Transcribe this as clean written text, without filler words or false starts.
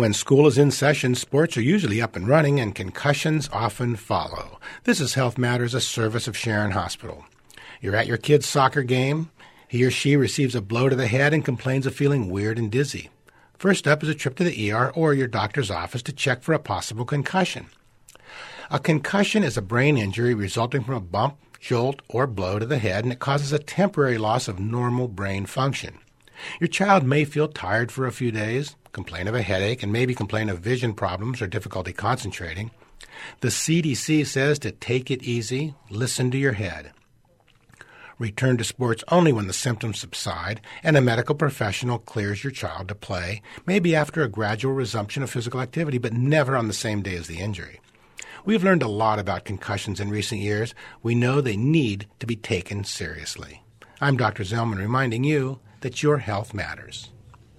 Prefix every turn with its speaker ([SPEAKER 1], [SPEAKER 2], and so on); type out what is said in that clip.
[SPEAKER 1] When school is in session, sports are usually up and running and concussions often follow. This is Health Matters, a service of Sharon Hospital. You're at your kid's soccer game. He or she receives a blow to the head and complains of feeling weird and dizzy. First up is a trip to the ER or your doctor's office to check for a possible concussion. A concussion is a brain injury resulting from a bump, jolt, or blow to the head, and it causes a temporary loss of normal brain function. Your child may feel tired for a few days, complain of a headache, and maybe complain of vision problems or difficulty concentrating. The CDC says to take it easy, listen to your head. Return to sports only when the symptoms subside and a medical professional clears your child to play, maybe after a gradual resumption of physical activity, but never on the same day as the injury. We've learned a lot about concussions in recent years. We know they need to be taken seriously. I'm Dr. Zellman reminding you that your health matters.